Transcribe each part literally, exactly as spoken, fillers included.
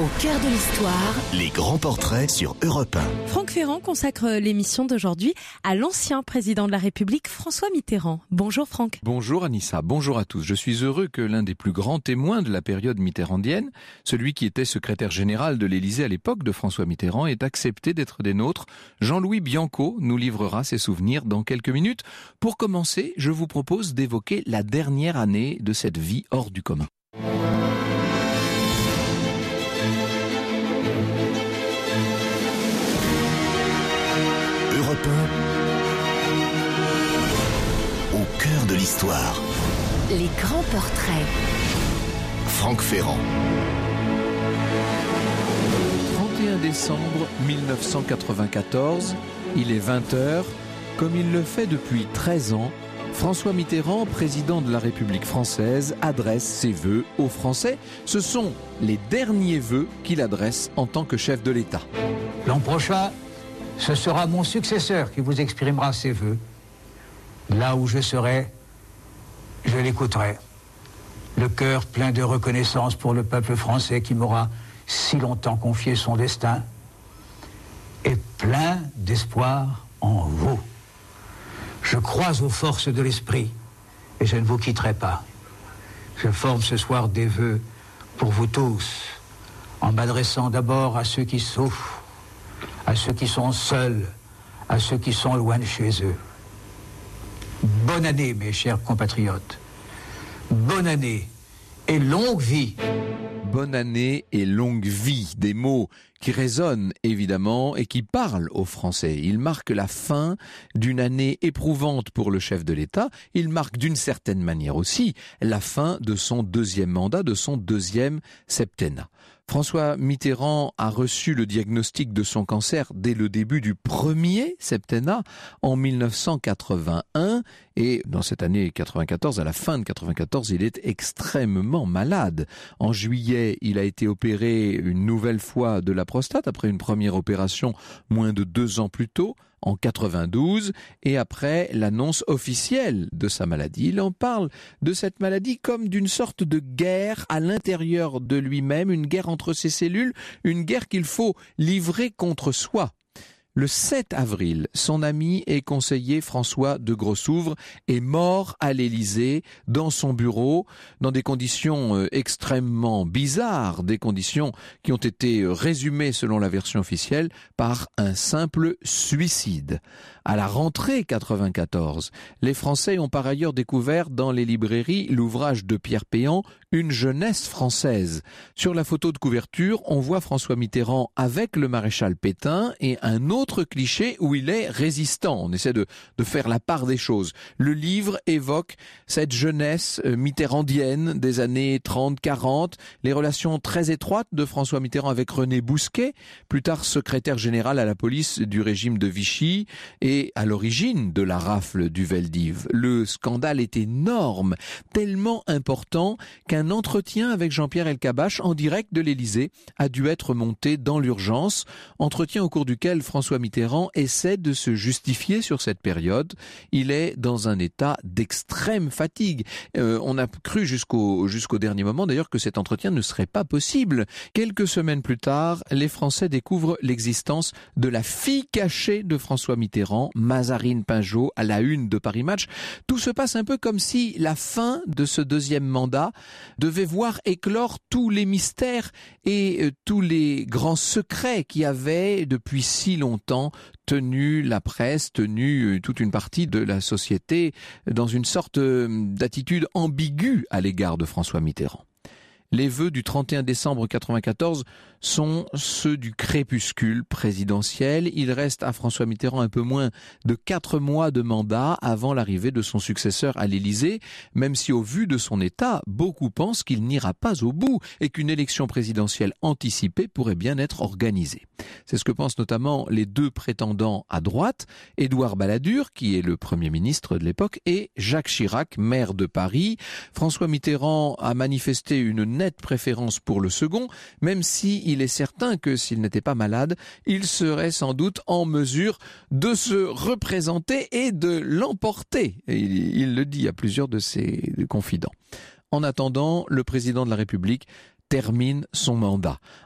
Au cœur de l'histoire, les grands portraits sur Europe un. Franck Ferrand consacre l'émission d'aujourd'hui à l'ancien président de la République, François Mitterrand. Bonjour Franck. Bonjour Anissa, bonjour à tous. Je suis heureux que l'un des plus grands témoins de la période mitterrandienne, celui qui était secrétaire général de l'Élysée à l'époque de François Mitterrand, ait accepté d'être des nôtres. Jean-Louis Bianco nous livrera ses souvenirs dans quelques minutes. Pour commencer, je vous propose d'évoquer la dernière année de cette vie hors du commun. Europe un, au cœur de l'histoire. Les grands portraits. Franck Ferrand. trente et un décembre mille neuf cent quatre-vingt-quatorze, il est vingt heures. Comme il le fait depuis treize ans, François Mitterrand, président de la République française, adresse ses vœux aux Français. Ce sont les derniers vœux qu'il adresse en tant que chef de l'État. L'an prochain, ce sera mon successeur qui vous exprimera ses vœux. Là où je serai, je l'écouterai. Le cœur plein de reconnaissance pour le peuple français qui m'aura si longtemps confié son destin, et plein d'espoir en vous. Je crois aux forces de l'esprit et je ne vous quitterai pas. Je forme ce soir des vœux pour vous tous, en m'adressant d'abord à ceux qui souffrent, à ceux qui sont seuls, à ceux qui sont loin de chez eux. Bonne année, mes chers compatriotes. Bonne année et longue vie. Bonne année et longue vie, des mots qui résonnent évidemment et qui parlent aux Français. Il marque la fin d'une année éprouvante pour le chef de l'État. Il marque d'une certaine manière aussi la fin de son deuxième mandat, de son deuxième septennat. François Mitterrand a reçu le diagnostic de son cancer dès le début du premier septennat en mille neuf cent quatre-vingt-un et dans cette année quatre-vingt-quatorze, à la fin de quatre-vingt-quatorze, il est extrêmement malade. En juillet, il a été opéré une nouvelle fois de la prostate après une première opération moins de deux ans plus tôt, en quatre-vingt-douze, et après l'annonce officielle de sa maladie. Il en parle de cette maladie comme d'une sorte de guerre à l'intérieur de lui-même, une guerre entre ses cellules, une guerre qu'il faut livrer contre soi. Le sept avril, son ami et conseiller François de Grossouvre est mort à l'Élysée, dans son bureau, dans des conditions extrêmement bizarres, des conditions qui ont été résumées selon la version officielle par un simple suicide. À la rentrée quatre-vingt-quatorze, les Français ont par ailleurs découvert dans les librairies l'ouvrage de Pierre Péan, Une jeunesse française. Sur la photo de couverture, on voit François Mitterrand avec le maréchal Pétain et un autre cliché où il est résistant. On essaie de, de faire la part des choses. Le livre évoque cette jeunesse mitterrandienne des années trente quarante, les relations très étroites de François Mitterrand avec René Bousquet, plus tard secrétaire général à la police du régime de Vichy et à l'origine de la rafle du Veldiv. Le scandale est énorme, tellement important qu'un Un entretien avec Jean-Pierre Elkabbach en direct de l'Élysée a dû être monté dans l'urgence, entretien au cours duquel François Mitterrand essaie de se justifier sur cette période. Il est dans un état d'extrême fatigue. Euh, on a cru jusqu'au, jusqu'au dernier moment d'ailleurs que cet entretien ne serait pas possible. Quelques semaines plus tard, les Français découvrent l'existence de la fille cachée de François Mitterrand, Mazarine Pinjot, à la une de Paris Match. Tout se passe un peu comme si la fin de ce deuxième mandat devait voir éclore tous les mystères et euh, tous les grands secrets qui avaient depuis si longtemps tenu la presse, tenu euh, toute une partie de la société dans une sorte euh, d'attitude ambiguë à l'égard de François Mitterrand. Les vœux du trente et un décembre quatre-vingt-quatorze sont ceux du crépuscule présidentiel. Il reste à François Mitterrand un peu moins de quatre mois de mandat avant l'arrivée de son successeur à l'Élysée, même si au vu de son état, beaucoup pensent qu'il n'ira pas au bout et qu'une élection présidentielle anticipée pourrait bien être organisée. C'est ce que pensent notamment les deux prétendants à droite, Édouard Balladur, qui est le Premier ministre de l'époque, et Jacques Chirac, maire de Paris. François Mitterrand a manifesté une nette préférence pour le second, même si il est certain que s'il n'était pas malade, il serait sans doute en mesure de se représenter et de l'emporter. Et il, il le dit à plusieurs de ses confidents. En attendant, le président de la République termine son mandat.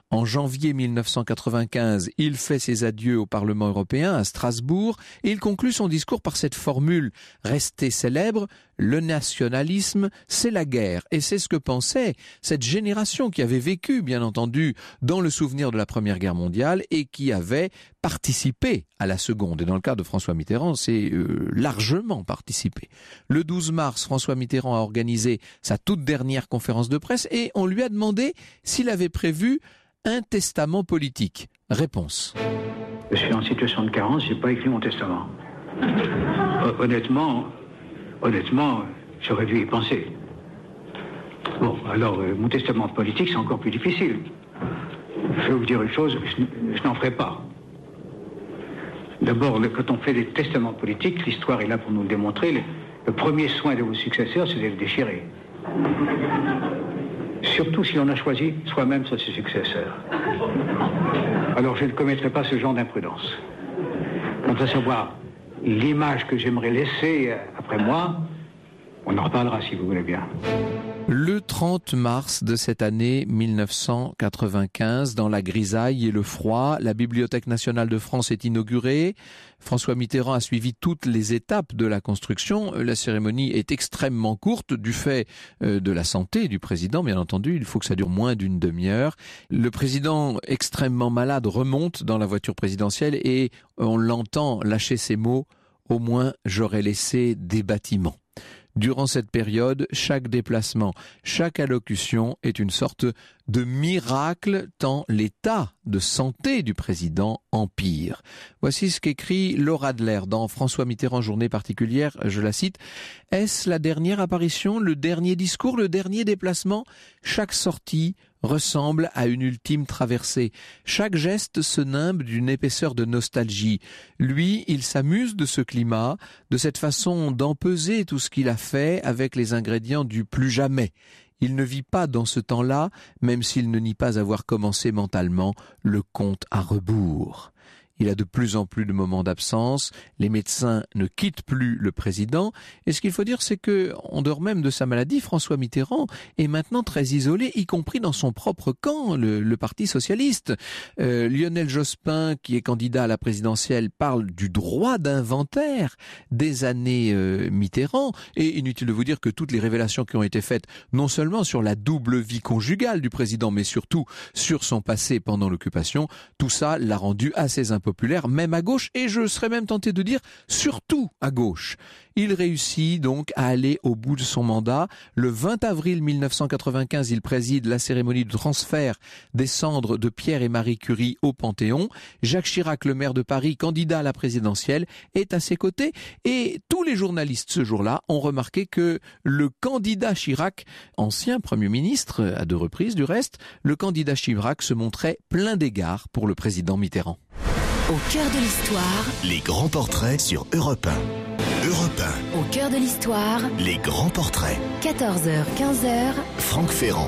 En janvier mille neuf cent quatre-vingt-quinze, il fait ses adieux au Parlement européen à Strasbourg et il conclut son discours par cette formule restée célèbre: le nationalisme, c'est la guerre. Et c'est ce que pensait cette génération qui avait vécu, bien entendu, dans le souvenir de la Première Guerre mondiale et qui avait participé à la Seconde. Et dans le cas de François Mitterrand, c'est euh, largement participé. Le douze mars, François Mitterrand a organisé sa toute dernière conférence de presse et on lui a demandé s'il avait prévu un testament politique. Réponse. Je suis en situation de carence, j'ai pas écrit mon testament. Honnêtement, honnêtement, j'aurais dû y penser. Bon, alors, euh, mon testament politique, c'est encore plus difficile. Je vais vous dire une chose, je, je n'en ferai pas. D'abord, le, quand on fait des testaments politiques, l'histoire est là pour nous le démontrer. Le, le premier soin de vos successeurs, c'est de le déchirer. Surtout si on a choisi soi-même ses successeurs. Alors, je ne commettrai pas ce genre d'imprudence. Quant à savoir l'image que j'aimerais laisser après moi, on en reparlera si vous voulez bien. Le trente mars de cette année mille neuf cent quatre-vingt-quinze, dans la grisaille et le froid, la Bibliothèque nationale de France est inaugurée. François Mitterrand a suivi toutes les étapes de la construction. La cérémonie est extrêmement courte du fait de la santé du président, bien entendu. Il faut que ça dure moins d'une demi-heure. Le président, extrêmement malade, remonte dans la voiture présidentielle et on l'entend lâcher ces mots: « Au moins, j'aurais laissé des bâtiments ». Durant cette période, chaque déplacement, chaque allocution est une sorte de miracle tant l'état de santé du président empire. Voici ce qu'écrit Laura Adler dans François Mitterrand, journée particulière, je la cite: « Est-ce la dernière apparition, le dernier discours, le dernier déplacement ? Chaque sortie ressemble à une ultime traversée. Chaque geste se nimbe d'une épaisseur de nostalgie. Lui, il s'amuse de ce climat, de cette façon d'empeser tout ce qu'il a fait avec les ingrédients du plus jamais. Il ne vit pas dans ce temps-là, même s'il ne nie pas avoir commencé mentalement le compte à rebours. Il a de plus en plus de moments d'absence, les médecins ne quittent plus le président, et ce qu'il faut dire, c'est que, en dehors même de sa maladie, François Mitterrand est maintenant très isolé, y compris dans son propre camp, le, le Parti socialiste. Euh, Lionel Jospin, qui est candidat à la présidentielle, parle du droit d'inventaire des années euh, Mitterrand, et inutile de vous dire que toutes les révélations qui ont été faites, non seulement sur la double vie conjugale du président, mais surtout sur son passé pendant l'occupation, tout ça l'a rendu assez important populaire, même à gauche, et je serais même tenté de dire surtout à gauche. Il réussit donc à aller au bout de son mandat. Le vingt avril mille neuf cent quatre-vingt-quinze, il préside la cérémonie de transfert des cendres de Pierre et Marie Curie au Panthéon. Jacques Chirac, le maire de Paris, candidat à la présidentielle, est à ses côtés, et tous les journalistes ce jour-là ont remarqué que le candidat Chirac, ancien Premier ministre à deux reprises du reste, le candidat Chirac se montrait plein d'égards pour le président Mitterrand. Au cœur de l'histoire, les grands portraits sur Europe un. Europe un. Au cœur de l'histoire, les grands portraits. quatorze heures, quinze heures. Franck Ferrand.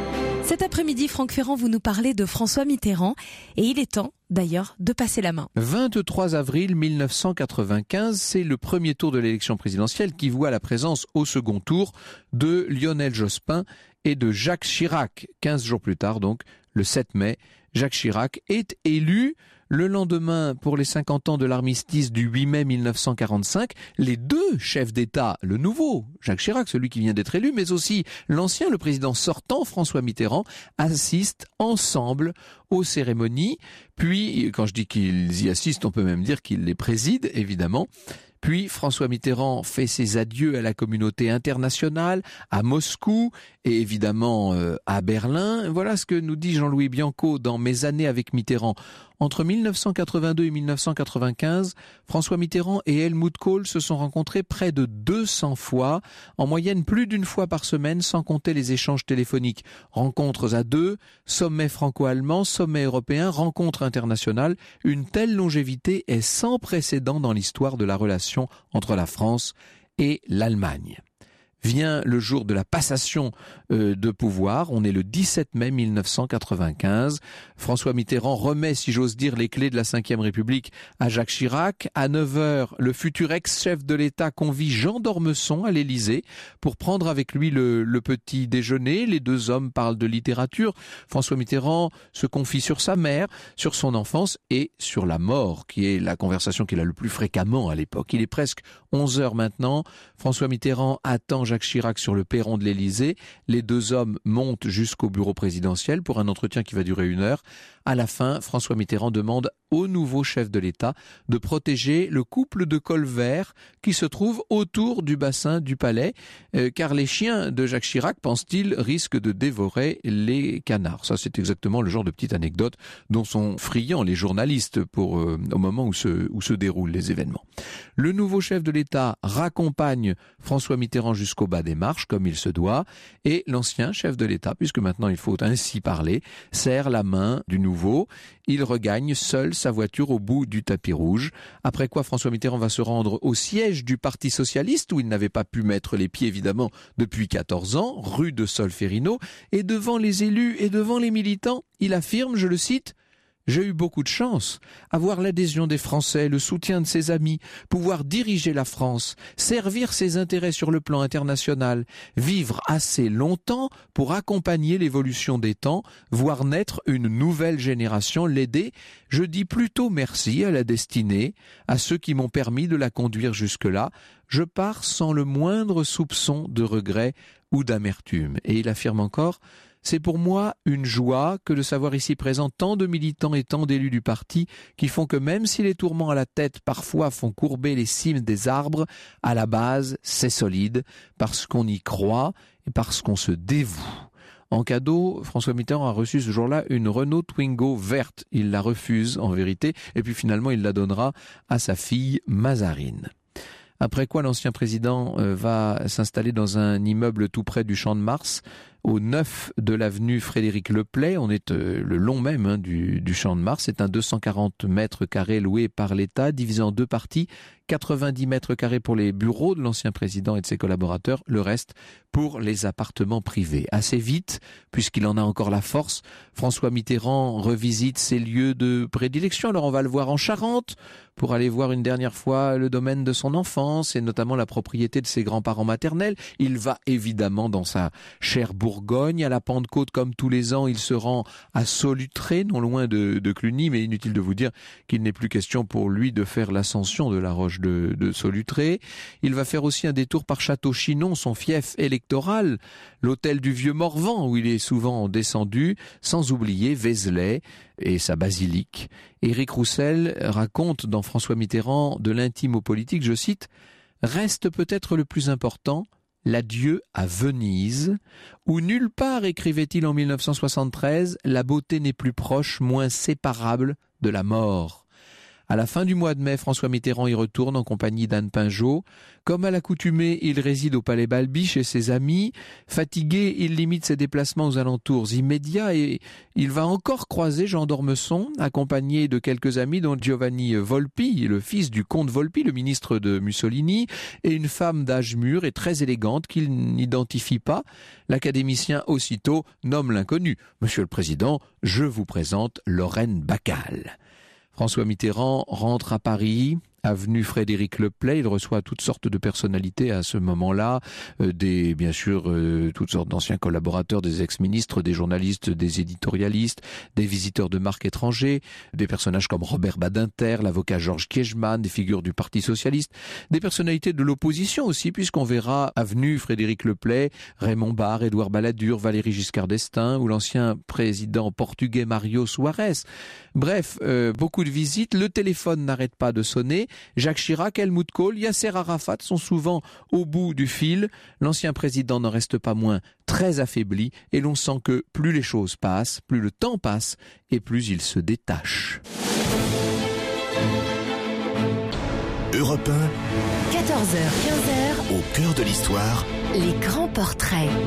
Cet après-midi, Franck Ferrand, vous nous parlez de François Mitterrand et il est temps d'ailleurs de passer la main. vingt-trois avril mille neuf cent quatre-vingt-quinze, c'est le premier tour de l'élection présidentielle qui voit la présence au second tour de Lionel Jospin et de Jacques Chirac. quinze jours plus tard, donc, le sept mai, Jacques Chirac est élu. Le lendemain, pour les cinquante ans de l'armistice du huit mai mille neuf cent quarante-cinq, les deux chefs d'État, le nouveau, Jacques Chirac, celui qui vient d'être élu, mais aussi l'ancien, le président sortant, François Mitterrand, assistent ensemble aux cérémonies. Puis, quand je dis qu'ils y assistent, on peut même dire qu'ils les président, évidemment. Puis François Mitterrand fait ses adieux à la communauté internationale, à Moscou et évidemment euh, à Berlin. Voilà ce que nous dit Jean-Louis Bianco dans Mes années avec Mitterrand. Entre mille neuf cent quatre-vingt-deux et mille neuf cent quatre-vingt-quinze, François Mitterrand et Helmut Kohl se sont rencontrés près de deux cents fois, en moyenne plus d'une fois par semaine, sans compter les échanges téléphoniques. Rencontres à deux, sommets franco-allemands, sommets européens, rencontres internationales. Une telle longévité est sans précédent dans l'histoire de la relation entre la France et l'Allemagne. Vient le jour de la passation euh, de pouvoir. On est le dix-sept mai mille neuf cent quatre-vingt-quinze. François Mitterrand remet, si j'ose dire, les clés de la cinquième République à Jacques Chirac. À neuf heures, le futur ex-chef de l'État convie Jean d'Ormesson à l'Élysée pour prendre avec lui le, le petit déjeuner. Les deux hommes parlent de littérature. François Mitterrand se confie sur sa mère, sur son enfance et sur la mort, qui est la conversation qu'il a le plus fréquemment à l'époque. Il est presque onze heures maintenant. François Mitterrand attend Jacques Chirac sur le perron de l'Élysée. Les deux hommes montent jusqu'au bureau présidentiel pour un entretien qui va durer une heure. À la fin, François Mitterrand demande au nouveau chef de l'État de protéger le couple de Colbert qui se trouve autour du bassin du palais, euh, car les chiens de Jacques Chirac, pense-t-il, risquent de dévorer les canards. Ça, c'est exactement le genre de petite anecdote dont sont friands les journalistes pour, euh, au moment où se, où se déroulent les événements. Le nouveau chef de l'État raccompagne François Mitterrand jusqu'au bas des marches, comme il se doit, et l'ancien chef de l'État, puisque maintenant il faut ainsi parler, serre la main du nouveau. Il regagne seul sa voiture au bout du tapis rouge, après quoi François Mitterrand va se rendre au siège du Parti Socialiste, où il n'avait pas pu mettre les pieds évidemment depuis quatorze ans, rue de Solferino, et devant les élus et devant les militants, il affirme, je le cite, « J'ai eu beaucoup de chance, avoir l'adhésion des Français, le soutien de ses amis, pouvoir diriger la France, servir ses intérêts sur le plan international, vivre assez longtemps pour accompagner l'évolution des temps, voir naître une nouvelle génération, l'aider. Je dis plutôt merci à la destinée, à ceux qui m'ont permis de la conduire jusque-là. Je pars sans le moindre soupçon de regret ou d'amertume. » Et il affirme encore « C'est pour moi une joie que de savoir ici présent tant de militants et tant d'élus du parti qui font que même si les tourments à la tête parfois font courber les cimes des arbres, à la base c'est solide parce qu'on y croit et parce qu'on se dévoue. » En cadeau, François Mitterrand a reçu ce jour-là une Renault Twingo verte. Il la refuse en vérité et puis finalement il la donnera à sa fille Mazarine. Après quoi l'ancien président va s'installer dans un immeuble tout près du Champ de Mars, au neuf de l'avenue Frédéric Leplay. On est euh, le long même hein, du, du Champ de Mars. C'est un deux cent quarante mètres carrés loué par l'État, divisé en deux parties. quatre-vingt-dix mètres carrés pour les bureaux de l'ancien président et de ses collaborateurs, le reste pour les appartements privés. Assez vite, puisqu'il en a encore la force, François Mitterrand revisite ses lieux de prédilection. Alors on va le voir en Charente, pour aller voir une dernière fois le domaine de son enfance et notamment la propriété de ses grands-parents maternels. Il va évidemment dans sa chère Bourgogne. À la Pentecôte, comme tous les ans, il se rend à Solutré, non loin de, de Cluny, mais inutile de vous dire qu'il n'est plus question pour lui de faire l'ascension de la roche de, de Solutré. Il va faire aussi un détour par Château-Chinon, son fief électoral, l'hôtel du Vieux Morvan, où il est souvent descendu, sans oublier Vézelay et sa basilique. Éric Roussel raconte dans François Mitterrand de l'intime au politique, je cite, « Reste peut-être le plus important, l'adieu à Venise, où nulle part, écrivait-il en mille neuf cent soixante-treize, la beauté n'est plus proche, moins séparable de la mort. » À la fin du mois de mai, François Mitterrand y retourne en compagnie d'Anne Pinjot. Comme à l'accoutumée, il réside au Palais Balby chez ses amis. Fatigué, il limite ses déplacements aux alentours immédiats et il va encore croiser Jean d'Ormesson, accompagné de quelques amis dont Giovanni Volpi, le fils du comte Volpi, le ministre de Mussolini, et une femme d'âge mûr et très élégante qu'il n'identifie pas. L'académicien aussitôt nomme l'inconnu. « Monsieur le Président, je vous présente Lorraine Bacal. » François Mitterrand rentre à Paris, avenue Frédéric Leplay. Il reçoit toutes sortes de personnalités à ce moment-là, euh, des bien sûr euh, toutes sortes d'anciens collaborateurs, des ex-ministres, des journalistes, des éditorialistes, des visiteurs de marques étrangers, des personnages comme Robert Badinter, l'avocat Georges Kiechmann, des figures du Parti Socialiste, des personnalités de l'opposition aussi, puisqu'on verra avenue Frédéric Leplay, Raymond Barre, Édouard Balladur, Valéry Giscard d'Estaing ou l'ancien président portugais Mario Soares. Bref, euh, beaucoup de visites, le téléphone n'arrête pas de sonner. Jacques Chirac, Helmut Kohl, Yasser Arafat sont souvent au bout du fil. L'ancien président n'en reste pas moins très affaibli et l'on sent que plus les choses passent, plus le temps passe et plus il se détache. Europe un, quatorze heures quinze, au cœur de l'histoire, les grands portraits.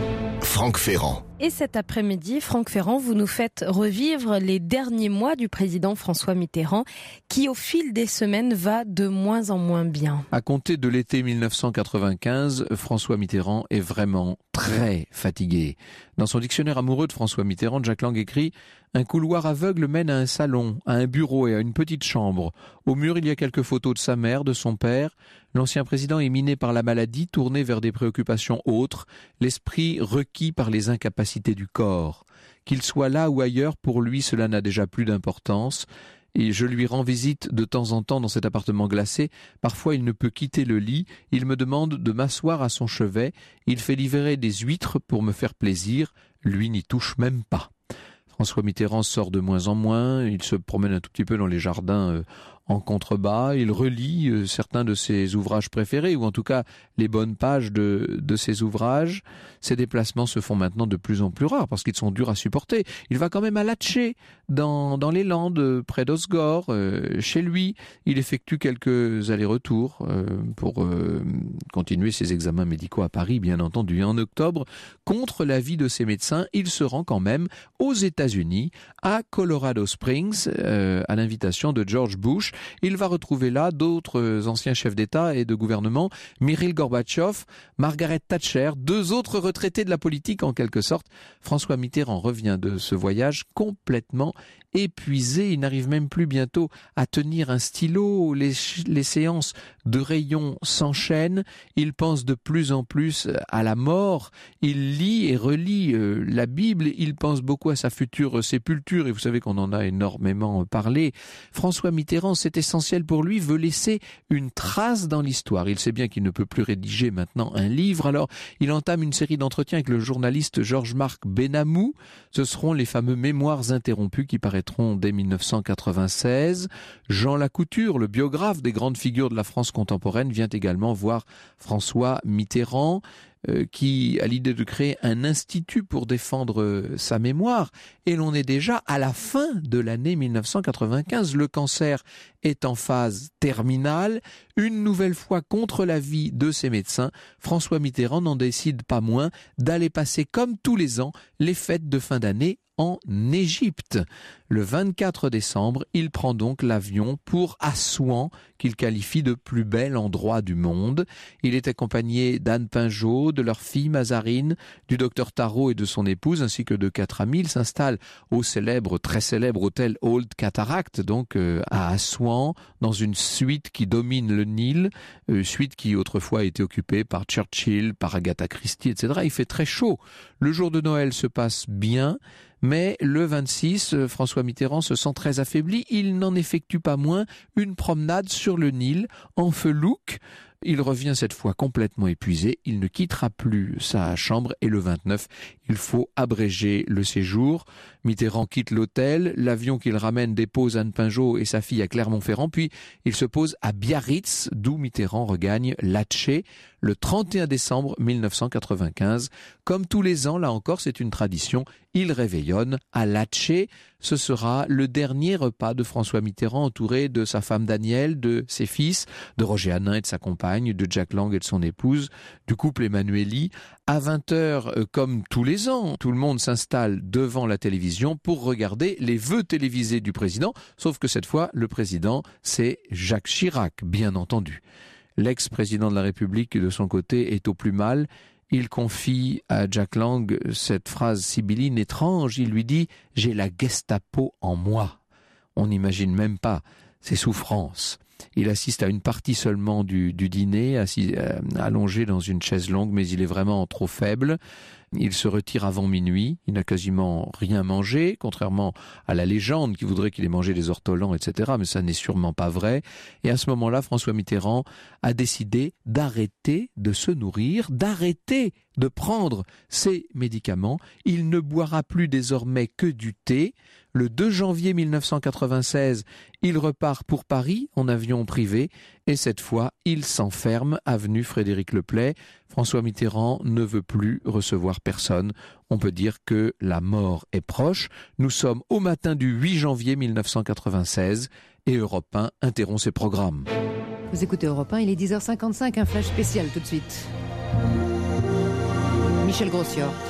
Franck Ferrand. Et cet après-midi, Franck Ferrand, vous nous faites revivre les derniers mois du président François Mitterrand, qui au fil des semaines va de moins en moins bien. À compter de l'été mille neuf cent quatre-vingt-quinze, François Mitterrand est vraiment très fatigué. Dans son dictionnaire amoureux de François Mitterrand, Jack Lang écrit « Un couloir aveugle mène à un salon, à un bureau et à une petite chambre. Au mur, il y a quelques photos de sa mère, de son père. L'ancien président est miné par la maladie, tourné vers des préoccupations autres, l'esprit requis par les incapacités du corps. Qu'il soit là ou ailleurs, pour lui, cela n'a déjà plus d'importance. Et je lui rends visite de temps en temps dans cet appartement glacé. Parfois, il ne peut quitter le lit. Il me demande de m'asseoir à son chevet. Il fait livrer des huîtres pour me faire plaisir. Lui n'y touche même pas. » François Mitterrand sort de moins en moins. Il se promène un tout petit peu dans les jardins euh, en contrebas. Il relit euh, certains de ses ouvrages préférés, ou en tout cas les bonnes pages de, de ses ouvrages. Ces déplacements se font maintenant de plus en plus rares parce qu'ils sont durs à supporter. Il va quand même à Latché, dans, dans les Landes, près d'Osgore, euh, chez lui. Il effectue quelques allers-retours euh, pour euh, continuer ses examens médicaux à Paris, bien entendu. Et en octobre, contre l'avis de ses médecins, il se rend quand même aux États-Unis, à Colorado Springs, euh, à l'invitation de George Bush. Il va retrouver là d'autres anciens chefs d'État et de gouvernement, Mikhaïl Gorbatchev, Margaret Thatcher, deux autres retraités de la politique en quelque sorte. François Mitterrand revient de ce voyage complètement épuisé. Il n'arrive même plus bientôt à tenir un stylo. Les, les séances de rayons s'enchaînent. Il pense de plus en plus à la mort. Il lit et relit euh, la Bible. Il pense beaucoup à sa future sépulture. Et vous savez qu'on en a énormément parlé. François Mitterrand, c'est essentiel pour lui, veut laisser une trace dans l'histoire. Il sait bien qu'il ne peut plus rédiger maintenant un livre. Alors, il entame une série d'entretiens avec le journaliste Georges-Marc Benamou. Ce seront les fameux mémoires interrompus qui paraîtront dès mille neuf cent quatre-vingt-seize. Jean Lacouture, le biographe des grandes figures de la France contemporaine, vient également voir François Mitterrand, euh, qui a l'idée de créer un institut pour défendre euh, sa mémoire. Et l'on est déjà à la fin de l'année mille neuf cent quatre-vingt-quinze. Le cancer est en phase terminale. Une nouvelle fois contre l'avis de ses médecins, François Mitterrand n'en décide pas moins d'aller passer comme tous les ans les fêtes de fin d'année en Égypte. Le vingt-quatre décembre, il prend donc l'avion pour Assouan, qu'il qualifie de plus bel endroit du monde. Il est accompagné d'Anne Pinjot, de leur fille Mazarine, du docteur Tarot et de son épouse, ainsi que de quatre amis. Il s'installe au célèbre, très célèbre hôtel Old Cataract, donc euh, à Assouan, dans une suite qui domine le Nil, euh, suite qui autrefois a été occupée par Churchill, par Agatha Christie, et cetera. Il fait très chaud. Le jour de Noël se passe bien, mais le vingt-six, François Mitterrand se sent très affaibli. Il n'en effectue pas moins une promenade sur le Nil en felouque. Il revient cette fois complètement épuisé. Il ne quittera plus sa chambre et le vingt-neuf, il faut abréger le séjour. Mitterrand quitte l'hôtel. L'avion qu'il ramène dépose Anne Pinjot et sa fille à Clermont-Ferrand. Puis il se pose à Biarritz, d'où Mitterrand regagne Latché le trente et un décembre mille neuf cent quatre-vingt-quinze. Comme tous les ans, là encore, c'est une tradition. Il réveillonne à Latché. Ce sera le dernier repas de François Mitterrand entouré de sa femme Danielle, de ses fils, de Roger Hanin et de sa compagne, de Jack Lang et de son épouse, du couple Emmanuelli. À vingt heures, comme tous les ans, tout le monde s'installe devant la télévision pour regarder les vœux télévisés du président, sauf que cette fois, le président, c'est Jacques Chirac, bien entendu. L'ex-président de la République, de son côté, est au plus mal. Il confie à Jack Lang cette phrase sibylline étrange. Il lui dit « J'ai la Gestapo en moi ». On n'imagine même pas ses souffrances. Il assiste à une partie seulement du, du dîner, assis, euh, allongé dans une chaise longue, mais il est vraiment trop faible. Il se retire avant minuit, il n'a quasiment rien mangé, contrairement à la légende qui voudrait qu'il ait mangé des ortolans, et cetera. Mais ça n'est sûrement pas vrai. Et à ce moment-là, François Mitterrand a décidé d'arrêter de se nourrir, d'arrêter de prendre ses médicaments. Il ne boira plus désormais que du thé. Le deux janvier mille neuf cent quatre-vingt-seize, il repart pour Paris en avion privé et cette fois, il s'enferme avenue Frédéric Leplay. François Mitterrand ne veut plus recevoir personne. On peut dire que la mort est proche. Nous sommes au matin du huit janvier mille neuf cent quatre-vingt-seize et Europe un interrompt ses programmes. Vous écoutez Europe un, il est dix heures cinquante-cinq, un flash spécial tout de suite. Michel Grossior.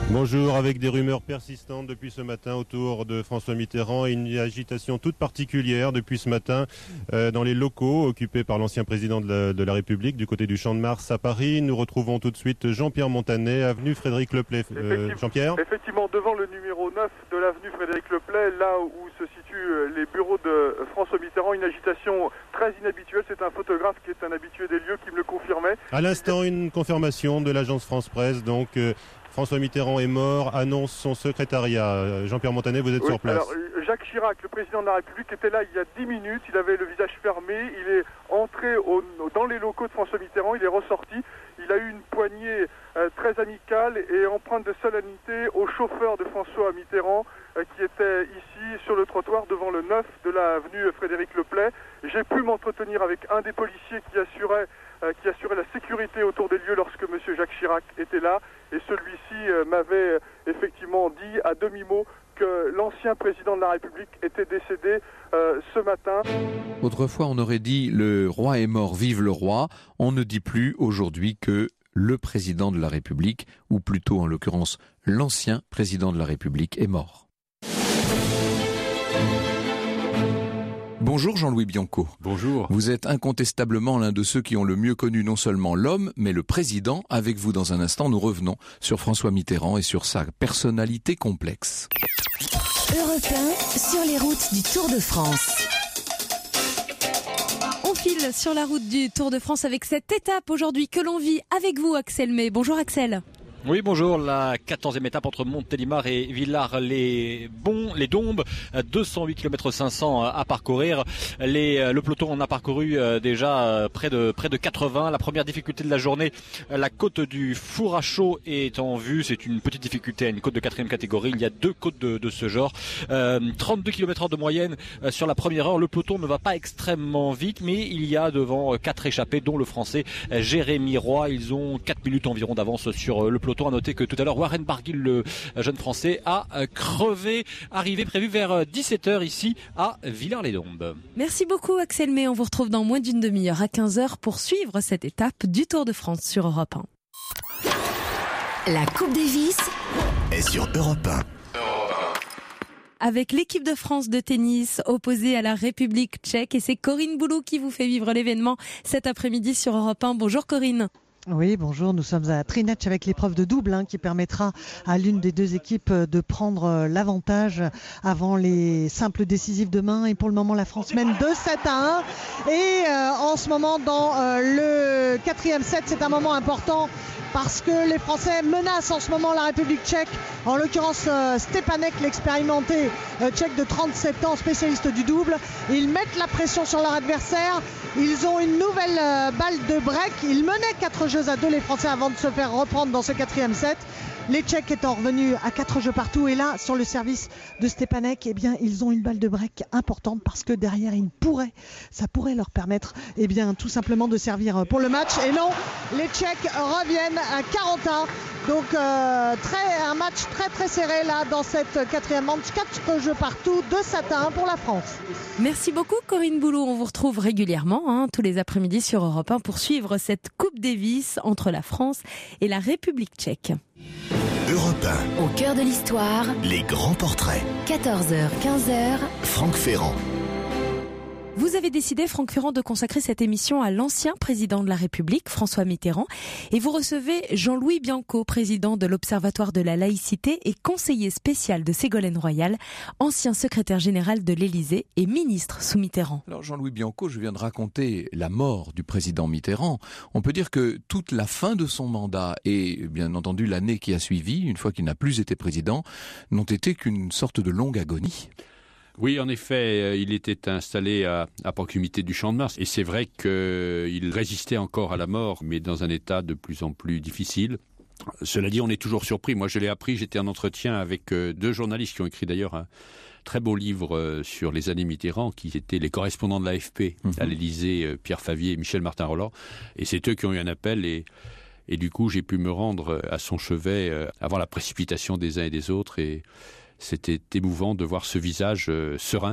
Bonjour, avec des rumeurs persistantes depuis ce matin autour de François Mitterrand et une agitation toute particulière depuis ce matin euh, dans les locaux occupés par l'ancien président de la, de la République du côté du Champ de Mars à Paris. Nous retrouvons tout de suite Jean-Pierre Montanet, avenue Frédéric Leplay. Euh, Jean-Pierre ? Effectivement, devant le numéro neuf de l'avenue Frédéric Leplay, là où se situent les bureaux de François Mitterrand, une agitation très inhabituelle. C'est un photographe qui est un habitué des lieux qui me le confirmait. À l'instant, une confirmation de l'agence France-Presse, donc... Euh, François Mitterrand est mort, annonce son secrétariat. Jean-Pierre Montanet, vous êtes oui, sur place. Alors, Jacques Chirac, le président de la République, était là il y a dix minutes. Il avait le visage fermé. Il est entré au, dans les locaux de François Mitterrand. Il est ressorti. Il a eu une poignée euh, très amicale et empreinte de solennité au chauffeur de François Mitterrand euh, qui était ici sur le trottoir devant le neuf de l'avenue Frédéric Leplay. J'ai pu m'entretenir avec un des policiers qui assurait qui assurait la sécurité autour des lieux lorsque M. Jacques Chirac était là. Et celui-ci euh, m'avait euh, effectivement dit à demi-mot que l'ancien président de la République était décédé euh, ce matin. Autrefois, on aurait dit « le roi est mort, vive le roi ». On ne dit plus aujourd'hui que le président de la République, ou plutôt en l'occurrence l'ancien président de la République, est mort. Bonjour Jean-Louis Bianco. Bonjour. Vous êtes incontestablement l'un de ceux qui ont le mieux connu non seulement l'homme, mais le président. Avec vous dans un instant, nous revenons sur François Mitterrand et sur sa personnalité complexe. Europe un, sur les routes du Tour de France. On file sur la route du Tour de France avec cette étape aujourd'hui que l'on vit avec vous, Axel May. Bonjour Axel. Oui, bonjour. La quatorzième étape entre Montélimar et Villars-les-Bons, les Dombes, deux cent huit kilomètres cinq cents à parcourir. Les, le peloton en a parcouru déjà près de près de quatre-vingts. La première difficulté de la journée, la côte du Four à Chaud est en vue. C'est une petite difficulté, une côte de quatrième catégorie. Il y a deux côtes de, de ce genre. Euh, trente-deux kilomètres heure de moyenne sur la première heure. Le peloton ne va pas extrêmement vite, mais il y a devant quatre échappés, dont le Français Jérémy Roy. Ils ont quatre minutes environ d'avance sur le peloton. À noter que tout à l'heure, Warren Barguil, le jeune Français, a crevé. Arrivée prévue vers dix-sept heures ici à Villars-les-Dombes. Merci beaucoup Axel May. On vous retrouve dans moins d'une demi-heure à quinze heures pour suivre cette étape du Tour de France sur Europe un. La Coupe Davis est sur Europe un. Avec l'équipe de France de tennis opposée à la République tchèque, et c'est Corinne Boulou qui vous fait vivre l'événement cet après-midi sur Europe un. Bonjour Corinne. Oui, bonjour. Nous sommes à Trinec avec l'épreuve de double hein, qui permettra à l'une des deux équipes de prendre l'avantage avant les simples décisives demain. Et pour le moment, la France mène deux sept à un. Et euh, en ce moment, dans euh, le quatrième set, c'est un moment important parce que les Français menacent en ce moment la République tchèque. En l'occurrence, euh, Stepanek, l'expérimenté euh, tchèque de trente-sept ans, spécialiste du double. Ils mettent la pression sur leur adversaire. Ils ont une nouvelle euh, balle de break. Ils menaient quatre jeux à deux, les Français, avant de se faire reprendre dans ce quatrième set. Les Tchèques étant revenus à quatre jeux partout, et là, sur le service de Stepanek, eh bien, ils ont une balle de break importante parce que derrière, ils pourraient, ça pourrait leur permettre, eh bien, tout simplement de servir pour le match. Et non, les Tchèques reviennent à quarante à un. Donc, euh, très, un match très très serré là dans cette quatrième manche. quatre jeux partout, deux sept à un pour la France. Merci beaucoup Corinne Boulou. On vous retrouve régulièrement hein, tous les après-midi sur Europe un pour suivre cette Coupe Davis entre la France et la République tchèque. Europe un. Au cœur de l'histoire, les grands portraits. quatorze heures, quinze heures. Franck Ferrand. Vous avez décidé, Franck Ferrand, de consacrer cette émission à l'ancien président de la République, François Mitterrand. Et vous recevez Jean-Louis Bianco, président de l'Observatoire de la laïcité et conseiller spécial de Ségolène Royal, ancien secrétaire général de l'Élysée et ministre sous Mitterrand. Alors Jean-Louis Bianco, je viens de raconter la mort du président Mitterrand. On peut dire que toute la fin de son mandat et bien entendu l'année qui a suivi, une fois qu'il n'a plus été président, n'ont été qu'une sorte de longue agonie. Oui, en effet, il était installé à, à proximité du Champ de Mars. Et c'est vrai qu'il résistait encore à la mort, mais dans un état de plus en plus difficile. Cela dit, on est toujours surpris. Moi, je l'ai appris, j'étais en entretien avec deux journalistes qui ont écrit d'ailleurs un très beau livre sur les années Mitterrand, qui étaient les correspondants de l'A F P mmh. à l'Élysée, Pierre Favier et Michel Martin-Roland. Et c'est eux qui ont eu un appel et... Et du coup, j'ai pu me rendre à son chevet avant la précipitation des uns et des autres. Et c'était émouvant de voir ce visage serein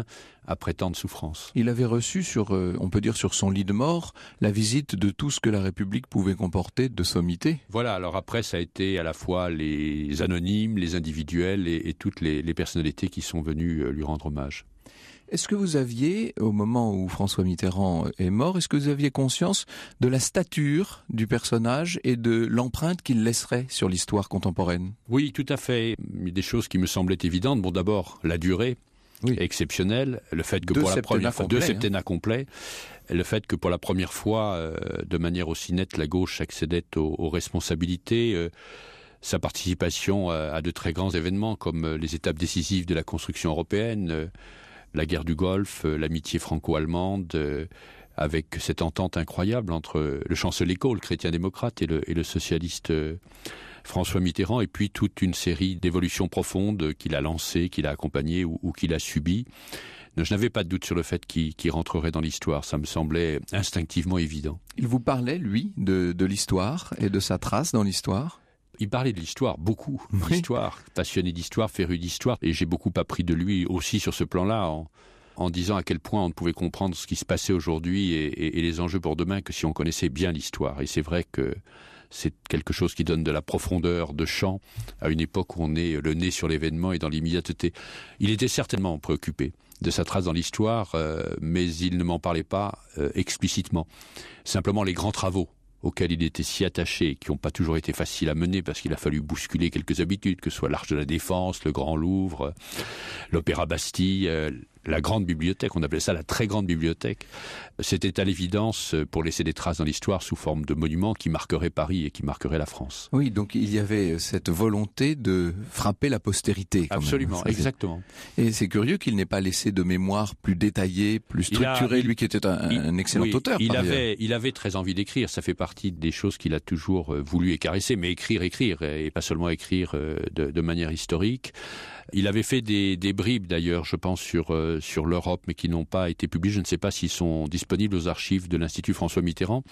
après tant de souffrances. Il avait reçu sur, euh, on peut dire sur son lit de mort, la visite de tout ce que la République pouvait comporter de sommité. Voilà, alors après ça a été à la fois les anonymes, les individuels et, et toutes les, les personnalités qui sont venues lui rendre hommage. Est-ce que vous aviez, au moment où François Mitterrand est mort, est-ce que vous aviez conscience de la stature du personnage et de l'empreinte qu'il laisserait sur l'histoire contemporaine ? Oui, tout à fait. Il y a des choses qui me semblaient évidentes. Bon, d'abord, la durée. Oui. Exceptionnelle, le fait que deux pour la première fois, deux septennats hein. complets, le fait que pour la première fois, euh, de manière aussi nette, la gauche accédait aux, aux responsabilités, euh, sa participation à, à de très grands événements comme euh, les étapes décisives de la construction européenne, euh, la guerre du Golfe, euh, l'amitié franco-allemande, euh, avec cette entente incroyable entre le chancelier Kohl, chrétien-démocrate, et le, et le socialiste euh, François Mitterrand, et puis toute une série d'évolutions profondes qu'il a lancées, qu'il a accompagnées ou, ou qu'il a subies. Je n'avais pas de doute sur le fait qu'il, qu'il rentrerait dans l'histoire, ça me semblait instinctivement évident. Il vous parlait, lui, de, de l'histoire et de sa trace dans l'histoire ? Il parlait de l'histoire, beaucoup d'histoire, oui. Passionné d'histoire, féru d'histoire, et j'ai beaucoup appris de lui aussi sur ce plan-là, en, en disant à quel point on ne pouvait comprendre ce qui se passait aujourd'hui et, et, et les enjeux pour demain que si on connaissait bien l'histoire. Et c'est vrai que c'est quelque chose qui donne de la profondeur de champ à une époque où on est le nez sur l'événement et dans l'immédiateté. Il était certainement préoccupé de sa trace dans l'histoire, euh, mais il ne m'en parlait pas euh, explicitement. Simplement les grands travaux auxquels il était si attaché, qui n'ont pas toujours été faciles à mener parce qu'il a fallu bousculer quelques habitudes, que ce soit l'Arche de la Défense, le Grand Louvre, l'Opéra Bastille, euh, la grande bibliothèque, on appelait ça la très grande bibliothèque. C'était à l'évidence pour laisser des traces dans l'histoire sous forme de monuments qui marqueraient Paris et qui marqueraient la France. Oui, donc il y avait cette volonté de frapper la postérité. Quand Absolument, même. exactement. Et c'est curieux qu'il n'ait pas laissé de mémoire plus détaillée, plus structurée, il a, lui qui était un, il, un excellent oui, auteur. Il avait, il avait très envie d'écrire, ça fait partie des choses qu'il a toujours voulu et caressé, mais écrire, écrire, et pas seulement écrire de, de manière historique. Il avait fait des, des bribes d'ailleurs, je pense, sur, euh, sur l'Europe, mais qui n'ont pas été publiées. Je ne sais pas s'ils sont disponibles aux archives de l'Institut François Mitterrand.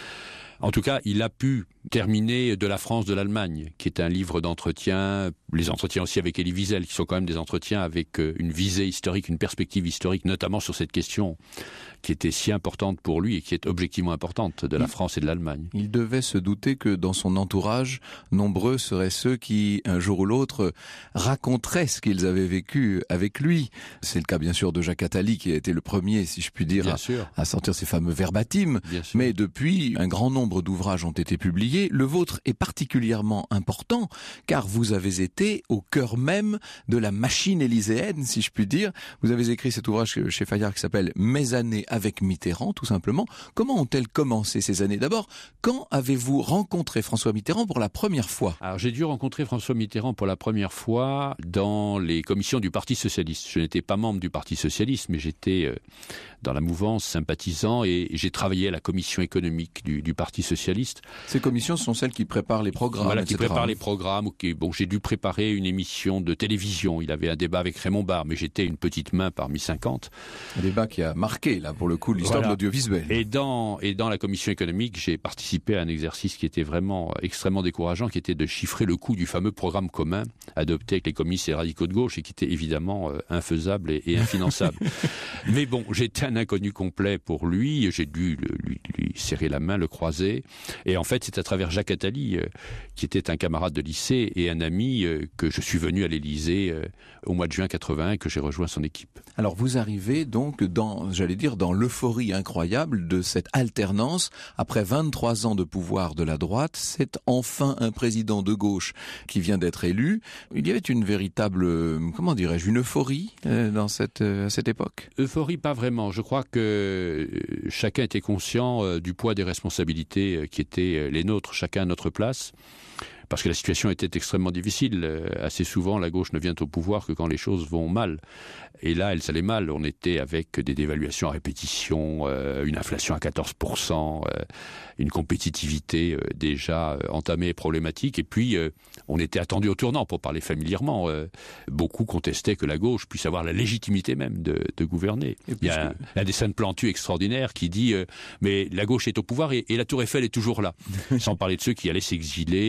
En tout cas, il a pu terminer De la France, de l'Allemagne, qui est un livre d'entretien, les entretiens aussi avec Elie Wiesel, qui sont quand même des entretiens avec une visée historique, une perspective historique, notamment sur cette question qui était si importante pour lui et qui est objectivement importante de la il, France et de l'Allemagne. Il devait se douter que dans son entourage, nombreux seraient ceux qui, un jour ou l'autre, raconteraient ce qu'ils avaient vécu avec lui. C'est le cas bien sûr de Jacques Attali, qui a été le premier, si je puis dire, à, à sortir ces fameux verbatims. Mais depuis, un grand nombre d'ouvrages ont été publiés. Le vôtre est particulièrement important, car vous avez été au cœur même de la machine élyséenne, si je puis dire. Vous avez écrit cet ouvrage chez Fayard qui s'appelle « Mes années avec Mitterrand », tout simplement. Comment ont-elles commencé ces années ? D'abord, quand avez-vous rencontré François Mitterrand pour la première fois ? Alors, j'ai dû rencontrer François Mitterrand pour la première fois dans les commissions du Parti Socialiste. Je n'étais pas membre du Parti Socialiste, mais j'étais euh, dans la mouvance, sympathisant, et j'ai travaillé à la commission économique du, du Parti Socialiste. Ces commissions sont celles qui préparent les programmes, Voilà, et cetera. qui préparent les programmes. Okay. Bon, j'ai dû préparer une émission de télévision. Il avait un débat avec Raymond Barre, mais j'étais une petite main parmi cinquante. Un débat qui a marqué, là, pour le coup, l'histoire voilà. de l'audiovisuel. Et dans, et dans la commission économique, j'ai participé à un exercice qui était vraiment extrêmement décourageant, qui était de chiffrer le coût du fameux programme commun adopté avec les commissaires radicaux de gauche et qui était évidemment euh, infaisable et, et infinançable. Mais bon, j'étais un inconnu complet pour lui. J'ai dû lui, lui serrer la main, le croiser. Et en fait, c'est à travers Jacques Attali, euh, qui était un camarade de lycée et un ami, euh, que je suis venu à l'Élysée euh, au mois de juin quatre-vingt-un et que j'ai rejoint son équipe. Alors vous arrivez donc dans, j'allais dire, dans l'euphorie incroyable de cette alternance. Après vingt-trois ans de pouvoir de la droite, c'est enfin un président de gauche qui vient d'être élu. Il y avait une véritable, comment dirais-je, une euphorie euh, dans cette, euh, à cette époque ? Euphorie, pas vraiment. Je crois que chacun était conscient euh, du poids des responsabilités euh, qui étaient les nôtres, chacun à notre place. Parce que la situation était extrêmement difficile. Euh, assez souvent, la gauche ne vient au pouvoir que quand les choses vont mal. Et là, elle allait mal. On était avec des dévaluations à répétition, euh, une inflation à quatorze pour cent, euh, une compétitivité euh, déjà euh, entamée et problématique. Et puis, euh, on était attendu au tournant, pour parler familièrement. Euh, beaucoup contestaient que la gauche puisse avoir la légitimité même de, de gouverner. Il y a un, un dessin de Plantu extraordinaire qui dit euh, « Mais la gauche est au pouvoir et, et la Tour Eiffel est toujours là. » Sans parler de ceux qui allaient s'exiler, qui menaçaient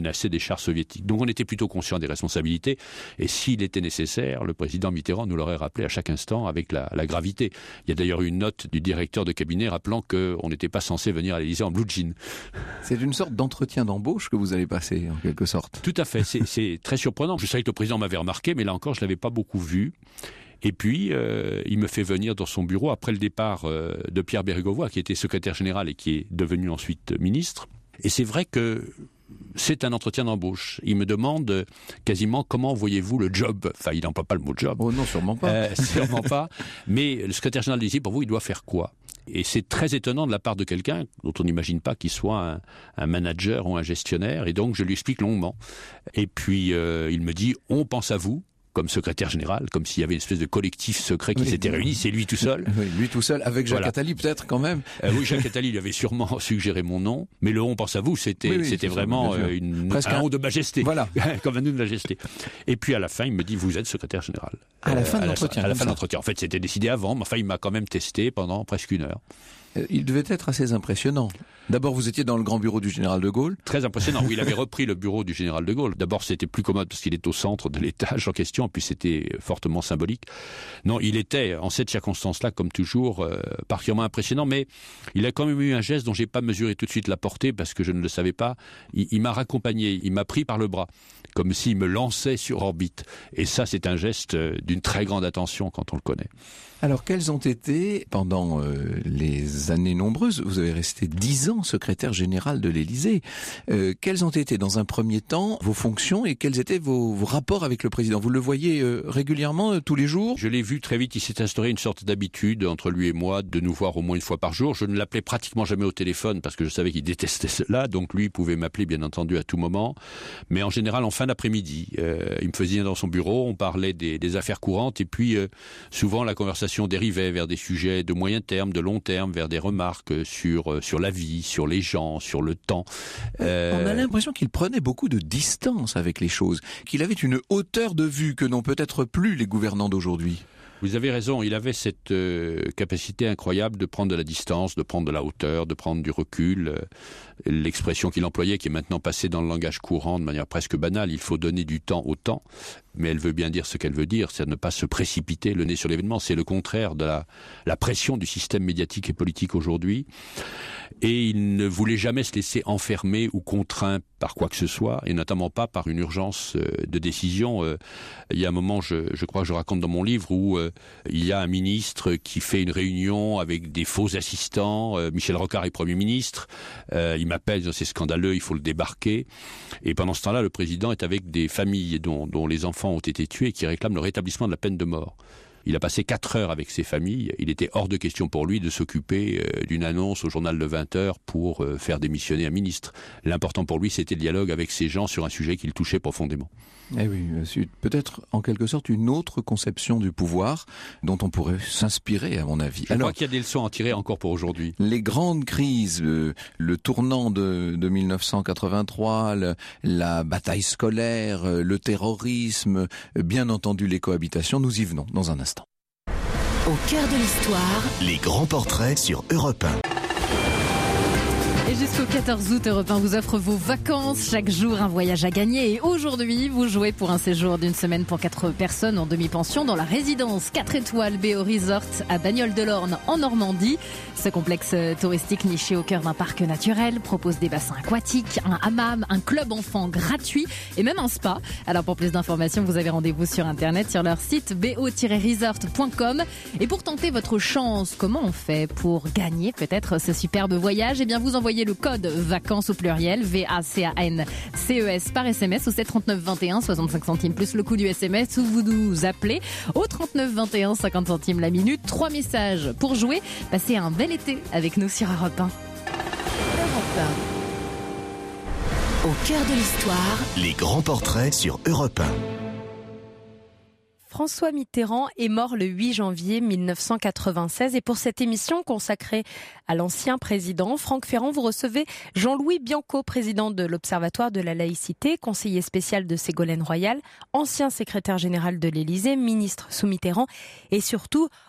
menaçait des chars soviétiques. Donc on était plutôt conscient des responsabilités, et s'il était nécessaire, le président Mitterrand nous l'aurait rappelé à chaque instant avec la, la gravité. Il y a d'ailleurs eu une note du directeur de cabinet rappelant qu'on n'était pas censé venir à l'Élysée en blue jean. C'est une sorte d'entretien d'embauche que vous allez passer, en quelque sorte. Tout à fait, c'est, c'est très surprenant. Je savais que le président m'avait remarqué, mais là encore, je ne l'avais pas beaucoup vu. Et puis, euh, il me fait venir dans son bureau après le départ euh, de Pierre Bérégovoy, qui était secrétaire général et qui est devenu ensuite ministre. Et c'est vrai que c'est un entretien d'embauche. Il me demande quasiment comment voyez-vous le job. Enfin, il n'emploie pas le mot job. Oh non, sûrement pas. Euh, sûrement pas. Mais le secrétaire général dit, pour vous, il doit faire quoi ? Et c'est très étonnant de la part de quelqu'un dont on n'imagine pas qu'il soit un, un manager ou un gestionnaire. Et donc, je lui explique longuement. Et puis, euh, il me dit, on pense à vous, comme secrétaire général, comme s'il y avait une espèce de collectif secret qui oui, s'était réuni, c'est lui tout seul. Oui, lui tout seul, avec Jacques voilà. Attali peut-être quand même. Euh, oui, Jacques Attali lui avait sûrement suggéré mon nom, mais le on pense à vous, c'était, oui, oui, c'était vraiment ça, euh, une, presque un on de majesté, voilà. Comme un nous de majesté. Et puis à la fin, il me dit, vous êtes secrétaire général. À la fin de euh, l'entretien. À la fin de l'entretien. En fait, c'était décidé avant, mais enfin, il m'a quand même testé pendant presque une heure. Il devait être assez impressionnant. D'abord, vous étiez dans le grand bureau du général de Gaulle. Très impressionnant. Oui, il avait repris le bureau du général de Gaulle. D'abord, c'était plus commode parce qu'il est au centre de l'étage en question, puis c'était fortement symbolique. Non, il était, en cette circonstance-là, comme toujours, euh, particulièrement impressionnant, mais il a quand même eu un geste dont j'ai pas mesuré tout de suite la portée parce que je ne le savais pas. Il, il m'a raccompagné, il m'a pris par le bras, comme s'il me lançait sur orbite. Et ça, c'est un geste d'une très grande attention quand on le connaît. Alors, quelles ont été, pendant euh, les années nombreuses, vous avez resté dix ans secrétaire général de l'Élysée, euh, quelles ont été, dans un premier temps, vos fonctions et quels étaient vos, vos rapports avec le président ? Vous le voyez euh, régulièrement, euh, tous les jours ? Je l'ai vu très vite, il s'est instauré une sorte d'habitude entre lui et moi de nous voir au moins une fois par jour. Je ne l'appelais pratiquement jamais au téléphone parce que je savais qu'il détestait cela, donc lui pouvait m'appeler bien entendu à tout moment, mais en général en fin d'après-midi. Euh, il me faisait venir dans son bureau, on parlait des, des affaires courantes et puis euh, souvent la conversation dérivait vers des sujets de moyen terme, de long terme, vers des remarques sur, euh, sur la vie, sur les gens, sur le temps. Euh... On a l'impression qu'il prenait beaucoup de distance avec les choses, qu'il avait une hauteur de vue que n'ont peut-être plus les gouvernants d'aujourd'hui. Vous avez raison, il avait cette euh, capacité incroyable de prendre de la distance, de prendre de la hauteur, de prendre du recul. Euh, l'expression qu'il employait, qui est maintenant passée dans le langage courant de manière presque banale, il faut donner du temps au temps, mais elle veut bien dire ce qu'elle veut dire, c'est ne pas se précipiter le nez sur l'événement. C'est le contraire de la, la pression du système médiatique et politique aujourd'hui. Et il ne voulait jamais se laisser enfermer ou contraint par quoi que ce soit, et notamment pas par une urgence de décision. Il y a un moment, je, je crois que je raconte dans mon livre, où il y a un ministre qui fait une réunion avec des faux assistants. Michel Rocard est Premier ministre. Il m'appelle, c'est scandaleux, il faut le débarquer. Et pendant ce temps-là, le président est avec des familles dont, dont les enfants ont été tués et qui réclament le rétablissement de la peine de mort. Il a passé quatre heures avec ses familles. Il était hors de question pour lui de s'occuper euh, d'une annonce au journal de vingt heures pour euh, faire démissionner un ministre. L'important pour lui, c'était le dialogue avec ces gens sur un sujet qui le touchait profondément. Eh oui, c'est peut-être en quelque sorte une autre conception du pouvoir dont on pourrait s'inspirer, à mon avis. Je Alors, crois qu'il y a des leçons à en tirer encore pour aujourd'hui. Les grandes crises, euh, le tournant de, de mille neuf cent quatre-vingt-trois, le, la bataille scolaire, euh, le terrorisme, euh, bien entendu les cohabitations, nous y venons dans un instant. Au cœur de l'histoire, les grands portraits sur Europe un. Et jusqu'au quatorze août, Europe un vous offre vos vacances. Chaque jour, un voyage à gagner. Et aujourd'hui, vous jouez pour un séjour d'une semaine pour quatre personnes en demi-pension dans la résidence quatre étoiles B O Resort à Bagnoles-de-l'Orne en Normandie. Ce complexe touristique niché au cœur d'un parc naturel propose des bassins aquatiques, un hammam, un club enfant gratuit et même un spa. Alors pour plus d'informations, vous avez rendez-vous sur internet sur leur site b o tiret resort point com. Et pour tenter votre chance, comment on fait pour gagner peut-être ce superbe voyage ? Eh bien, vous envoyez le code vacances au pluriel, V A C A N C E S par S M S au sept trente-neuf vingt et un, soixante-cinq centimes plus le coût du S M S, ou vous nous appelez au trente-neuf vingt et un, cinquante centimes la minute. Trois messages pour jouer. Passez un bel été avec nous sur Europe un. Europe un. Au cœur de l'histoire, les grands portraits sur Europe un. François Mitterrand est mort le huit janvier mille neuf cent quatre-vingt-seize et pour cette émission consacrée à l'ancien président, Franck Ferrand, vous recevez Jean-Louis Bianco, président de l'Observatoire de la laïcité, conseiller spécial de Ségolène Royal, ancien secrétaire général de l'Élysée, ministre sous Mitterrand et surtout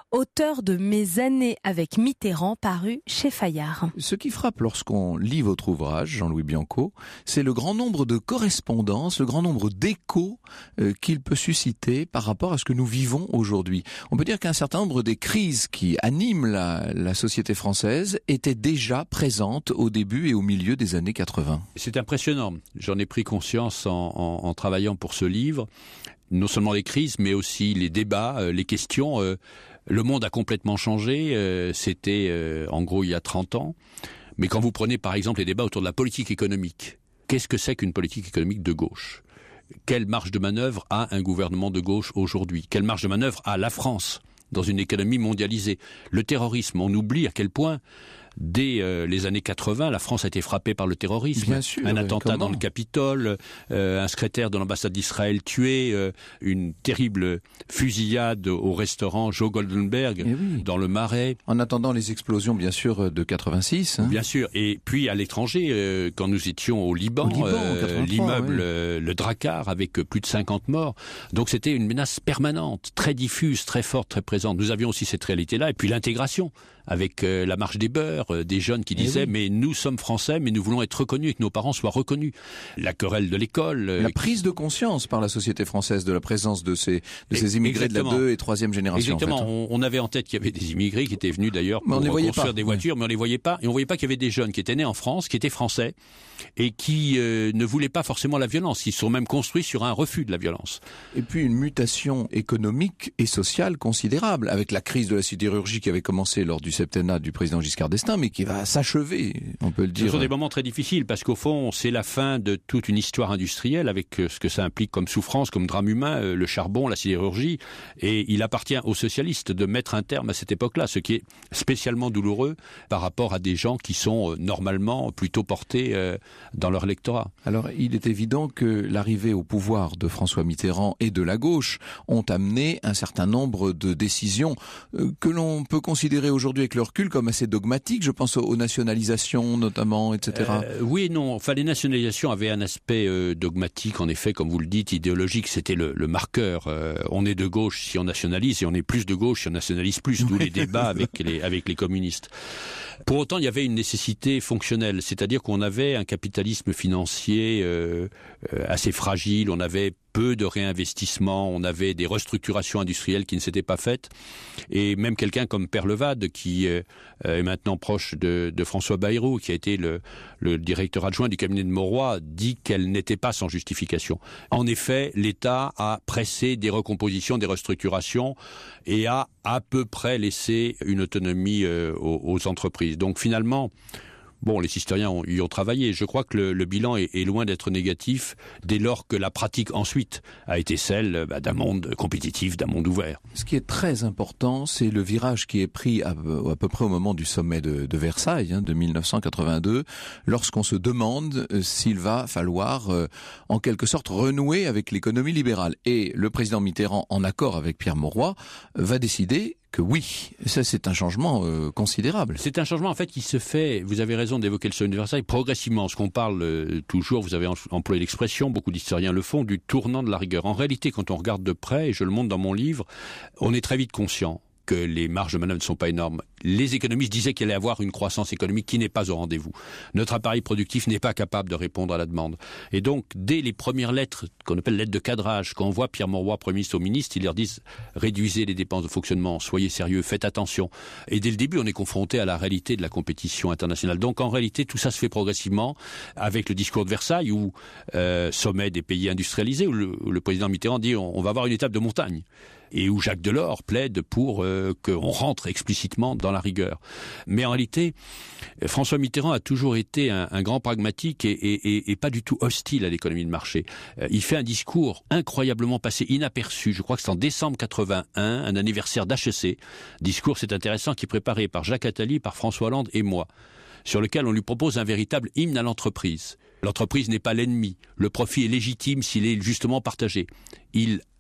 auteur de Mes années avec Mitterrand, paru chez Fayard. Ce qui frappe lorsqu'on lit votre ouvrage, Jean-Louis Bianco, c'est le grand nombre de correspondances, le grand nombre d'échos euh, qu'il peut susciter par rapport à ce que nous vivons aujourd'hui. On peut dire qu'un certain nombre des crises qui animent la, la société française étaient déjà présentes au début et au milieu des années quatre-vingts. C'est impressionnant. J'en ai pris conscience en, en, en travaillant pour ce livre. Non seulement les crises, mais aussi les débats, euh, les questions. Euh, le monde a complètement changé. Euh, c'était euh, en gros il y a trente ans. Mais quand vous prenez par exemple les débats autour de la politique économique, qu'est-ce que c'est qu'une politique économique de gauche ? Quelle marge de manœuvre a un gouvernement de gauche aujourd'hui ? Quelle marge de manœuvre a la France dans une économie mondialisée ? Le terrorisme, on oublie à quel point... Dès euh, les années quatre-vingts, la France a été frappée par le terrorisme. Bien sûr, un attentat comment ? dans le Capitole, euh, un secrétaire de l'ambassade d'Israël tué, euh, une terrible fusillade au restaurant Joe Goldenberg oui. dans le Marais. En attendant les explosions, bien sûr, de quatre-vingt-six. Hein. Bien sûr. Et puis à l'étranger, euh, quand nous étions au Liban, au Liban euh, l'immeuble, oui. euh, le Drakkar, avec plus de cinquante morts. Donc c'était une menace permanente, très diffuse, très forte, très présente. Nous avions aussi cette réalité-là. Et puis l'intégration, avec euh, la marche des beurs, euh, des jeunes qui disaient oui. mais nous sommes français, mais nous voulons être reconnus et que nos parents soient reconnus. La querelle de l'école. Euh, la prise de conscience par la société française de la présence de ces, de ces immigrés Exactement. de la deux et troisième génération. Exactement. En fait. on, on avait en tête qu'il y avait des immigrés qui étaient venus d'ailleurs pour construire pas. des voitures, oui. mais on les voyait pas. Et on voyait pas qu'il y avait des jeunes qui étaient nés en France, qui étaient français et qui euh, ne voulaient pas forcément la violence. Ils sont même construits sur un refus de la violence. Et puis une mutation économique et sociale considérable, avec la crise de la sidérurgie qui avait commencé lors du septennat du président Giscard d'Estaing, mais qui va s'achever, on peut le dire. Ce sont des moments très difficiles, parce qu'au fond, c'est la fin de toute une histoire industrielle, avec ce que ça implique comme souffrance, comme drame humain, le charbon, la sidérurgie, et il appartient aux socialistes de mettre un terme à cette époque-là, ce qui est spécialement douloureux par rapport à des gens qui sont normalement plutôt portés dans leur électorat. Alors, il est évident que l'arrivée au pouvoir de François Mitterrand et de la gauche ont amené un certain nombre de décisions que l'on peut considérer aujourd'hui avec le recul comme assez dogmatiques. Je pense aux nationalisations notamment, et cetera. Euh, oui et non. Enfin, les nationalisations avaient un aspect euh, dogmatique, en effet, comme vous le dites, idéologique. C'était le, le marqueur. Euh, on est de gauche si on nationalise et on est plus de gauche si on nationalise plus. D'où les débats avec les, avec les communistes. Pour autant, il y avait une nécessité fonctionnelle, c'est-à-dire qu'on avait un capitalisme financier euh, euh, assez fragile, on avait peu de réinvestissement, on avait des restructurations industrielles qui ne s'étaient pas faites, et même quelqu'un comme Père Levade, qui euh, est maintenant proche de, de François Bayrou, qui a été le, le directeur adjoint du cabinet de Mauroy, dit qu'elle n'était pas sans justification. En effet, l'État a pressé des recompositions, des restructurations, et a à peu près laissé une autonomie euh, aux, aux entreprises. Donc finalement, bon, les historiens ont, y ont travaillé. Je crois que le, le bilan est, est loin d'être négatif dès lors que la pratique ensuite a été celle bah, d'un monde compétitif, d'un monde ouvert. Ce qui est très important, c'est le virage qui est pris à, à peu près au moment du sommet de, de Versailles, hein, de mille neuf cent quatre-vingt-deux, lorsqu'on se demande euh, s'il va falloir euh, en quelque sorte renouer avec l'économie libérale. Et le président Mitterrand, en accord avec Pierre Mauroy, va décider que oui, ça c'est un changement euh, considérable. C'est un changement en fait qui se fait, vous avez raison d'évoquer le sommet de Versailles, progressivement. Ce qu'on parle euh, toujours, vous avez employé l'expression, beaucoup d'historiens le font, du tournant de la rigueur. En réalité, quand on regarde de près, et je le montre dans mon livre, on est très vite conscient que les marges de manœuvre ne sont pas énormes. Les économistes disaient qu'il allait y avoir une croissance économique qui n'est pas au rendez-vous. Notre appareil productif n'est pas capable de répondre à la demande. Et donc, dès les premières lettres, qu'on appelle lettres de cadrage, quand on voit Pierre Mauroy, Premier ministre aux ministres, ils leur disent « réduisez les dépenses de fonctionnement, soyez sérieux, faites attention ». Et dès le début, on est confronté à la réalité de la compétition internationale. Donc, en réalité, tout ça se fait progressivement avec le discours de Versailles, où euh, sommet des pays industrialisés, où le, où le président Mitterrand dit on, on va avoir une étape de montagne. Et où Jacques Delors plaide pour euh, qu'on rentre explicitement dans la rigueur. Mais en réalité, François Mitterrand a toujours été un, un grand pragmatique et, et, et, et pas du tout hostile à l'économie de marché. Euh, il fait un discours incroyablement passé inaperçu, je crois que c'est en décembre quatre-vingt-un, un anniversaire d'H E C. Discours, c'est intéressant, qui est préparé par Jacques Attali, par François Hollande et moi, sur lequel on lui propose un véritable hymne à l'entreprise. L'entreprise n'est pas l'ennemi, le profit est légitime s'il est justement partagé. Il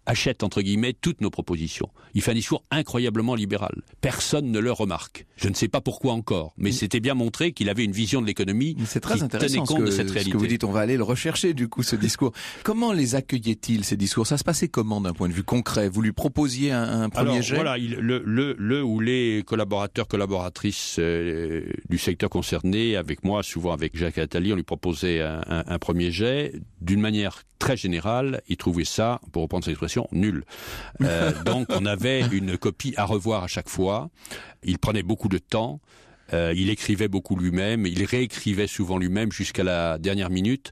achète, entre guillemets, toutes nos propositions. Il fait un discours incroyablement libéral. Personne ne le remarque. Je ne sais pas pourquoi encore, mais c'était bien montré qu'il avait une vision de l'économie c'est très qui intéressant tenait compte que, de cette réalité. Ce que vous dites, on va aller le rechercher, du coup, ce discours. Comment les accueillait-il, ces discours? Ça se passait comment, d'un point de vue concret? Vous lui proposiez un, un premier Alors, jet? Voilà, il, le, le, le ou les collaborateurs, collaboratrices euh, du secteur concerné, avec moi, souvent avec Jacques Attali, on lui proposait un, un, un premier jet. D'une manière très générale, il trouvait ça, pour reprendre cette expression, nul. Euh, donc on avait une copie à revoir à chaque fois. Il prenait beaucoup de temps. Euh, il écrivait beaucoup lui-même. Il réécrivait souvent lui-même jusqu'à la dernière minute.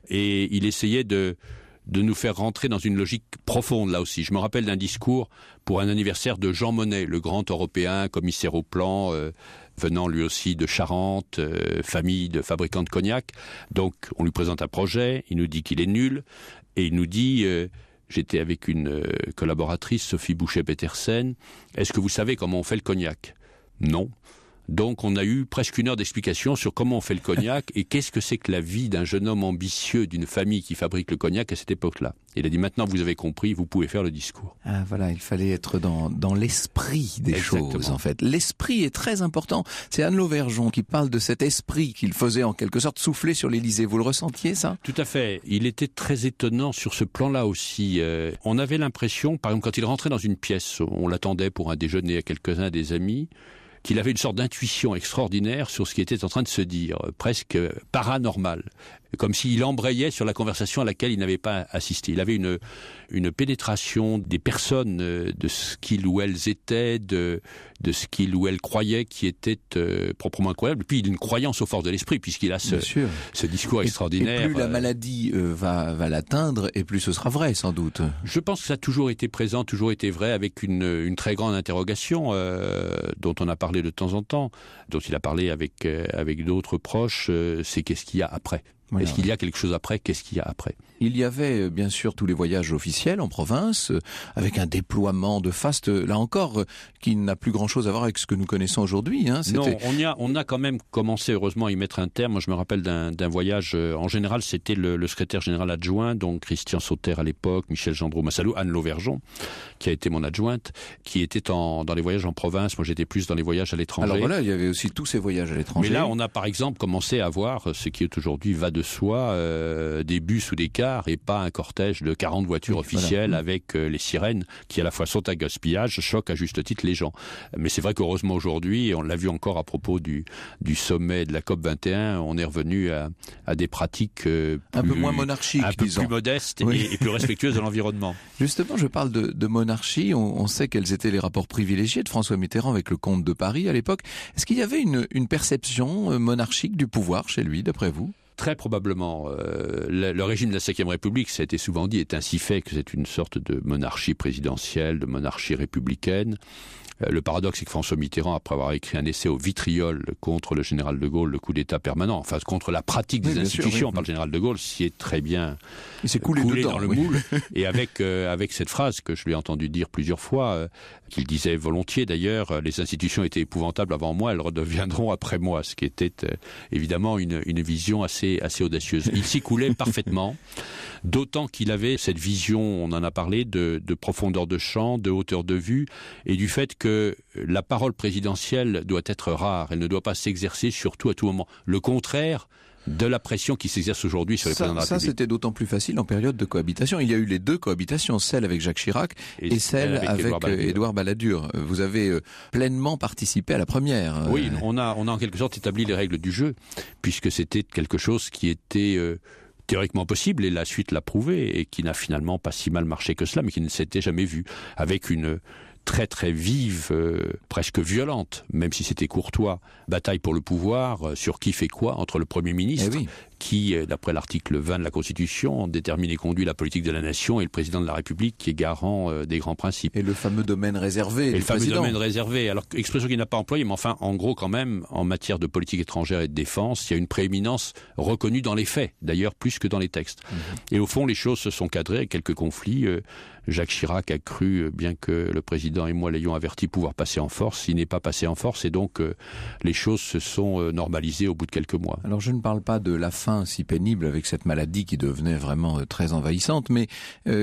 Et il essayait de... de nous faire rentrer dans une logique profonde, là aussi. Je me rappelle d'un discours pour un anniversaire de Jean Monnet, le grand Européen, commissaire au plan, euh, venant lui aussi de Charente, euh, famille de fabricants de cognac. Donc, on lui présente un projet, il nous dit qu'il est nul, et il nous dit, euh, j'étais avec une euh, collaboratrice, Sophie Boucher-Petersen, est-ce que vous savez comment on fait le cognac? Non. Donc on a eu presque une heure d'explication sur comment on fait le cognac et qu'est-ce que c'est que la vie d'un jeune homme ambitieux d'une famille qui fabrique le cognac à cette époque-là. Il a dit maintenant vous avez compris, vous pouvez faire le discours. Ah voilà, il fallait être dans, dans l'esprit des Exactement. choses en fait. L'esprit est très important. C'est Anne Lauvergeon qui parle de cet esprit qu'il faisait en quelque sorte souffler sur l'Élysée. Vous le ressentiez ça? Tout à fait. Il était très étonnant sur ce plan-là aussi. Euh, on avait l'impression, par exemple quand il rentrait dans une pièce, on l'attendait pour un déjeuner à quelques-uns des amis, qu'il avait une sorte d'intuition extraordinaire sur ce qui était en train de se dire, presque paranormal, comme s'il embrayait sur la conversation à laquelle il n'avait pas assisté. Il avait une, une pénétration des personnes, de ce qu'ils ou elles étaient, de, de ce qu'ils ou elles croyaient qui était euh, proprement incroyable. Et puis il a une croyance au fort de l'esprit, puisqu'il a ce, ce discours et, extraordinaire. Et plus la maladie euh, va, va l'atteindre, et plus ce sera vrai, sans doute. Je pense que ça a toujours été présent, toujours été vrai, avec une, une très grande interrogation euh, dont on a parlé de temps en temps, dont il a parlé avec, euh, avec d'autres proches, euh, c'est qu'est-ce qu'il y a après. Voilà. Est-ce qu'il y a quelque chose après? Qu'est-ce qu'il y a après? Il y avait bien sûr tous les voyages officiels en province, avec un déploiement de faste, là encore, qui n'a plus grand-chose à voir avec ce que nous connaissons aujourd'hui. Hein. Non, on, y a, on a quand même commencé heureusement à y mettre un terme. Moi je me rappelle d'un, d'un voyage, euh, en général c'était le, le secrétaire général adjoint, donc Christian Sauter à l'époque, Michel Gendreau-Massalou, Anne Lauvergeon, qui a été mon adjointe, qui était en, dans les voyages en province. Moi j'étais plus dans les voyages à l'étranger. Alors voilà, il y avait aussi tous ces voyages à l'étranger. Mais là on a par exemple commencé à voir ce qui est aujourd'hui va de soi, euh, des bus ou des cars et pas un cortège de quarante voitures oui, officielles voilà. avec euh, les sirènes qui à la fois sont un gaspillage, choquent à juste titre les gens. Mais c'est vrai qu'heureusement aujourd'hui, on l'a vu encore à propos du, du sommet de la COP vingt et un, on est revenu à, à des pratiques euh, plus, un peu moins monarchiques, un peu disons. plus modestes oui. et, et plus respectueuses de l'environnement. Justement, je parle de, de monarchie, on, on sait quels étaient les rapports privilégiés de François Mitterrand avec le comte de Paris à l'époque. Est-ce qu'il y avait une, une perception monarchique du pouvoir chez lui, d'après vous ? Très probablement. Euh, le, le régime de la cinquième République, ça a été souvent dit, est ainsi fait que c'est une sorte de monarchie présidentielle, de monarchie républicaine. Euh, le paradoxe, c'est que François Mitterrand, après avoir écrit un essai au vitriol contre le général de Gaulle, le coup d'État permanent, enfin contre la pratique des oui, institutions sûr, oui. par le général de Gaulle, s'y est très bien Il s'est coulé, coulé dedans, dans le oui. moule. Et avec, euh, avec cette phrase que je lui ai entendu dire plusieurs fois, euh, qu'il disait volontiers d'ailleurs, les institutions étaient épouvantables avant moi, elles redeviendront après moi, ce qui était euh, évidemment une, une vision assez, assez audacieuse. Il s'y coulait parfaitement, d'autant qu'il avait cette vision, on en a parlé, de, de profondeur de champ, de hauteur de vue, et du fait que la parole présidentielle doit être rare, elle ne doit pas s'exercer surtout à tout moment. Le contraire de la pression qui s'exerce aujourd'hui sur les ça, présidents de la ça, République. Ça, c'était d'autant plus facile en période de cohabitation. Il y a eu les deux cohabitations, celle avec Jacques Chirac et, et celle avec, avec Édouard Balladur. Édouard Balladur. Vous avez euh, pleinement participé à la première. Oui, on a, on a en quelque sorte établi les règles du jeu, puisque c'était quelque chose qui était euh, théoriquement possible, et la suite l'a prouvé, et qui n'a finalement pas si mal marché que cela, mais qui ne s'était jamais vu, avec une très très vive, euh, presque violente, même si c'était courtois, bataille pour le pouvoir, euh, sur qui fait quoi entre le Premier ministre, eh oui. qui, euh, d'après l'article vingt de la Constitution, détermine et conduit la politique de la nation, et le président de la République qui est garant euh, des grands principes. Et le fameux domaine réservé et du le fameux président. domaine réservé, alors expression qu'il n'a pas employée, mais enfin, en gros quand même, en matière de politique étrangère et de défense, il y a une prééminence reconnue dans les faits, d'ailleurs plus que dans les textes. Mmh. Et au fond, les choses se sont cadrées avec quelques conflits. Euh, Jacques Chirac a cru, bien que le président et moi l'ayons averti, pouvoir passer en force. Il n'est pas passé en force, et donc euh, les choses se sont euh, normalisées au bout de quelques mois. Alors je ne parle pas de la fin si pénible avec cette maladie qui devenait vraiment euh, très envahissante, mais euh,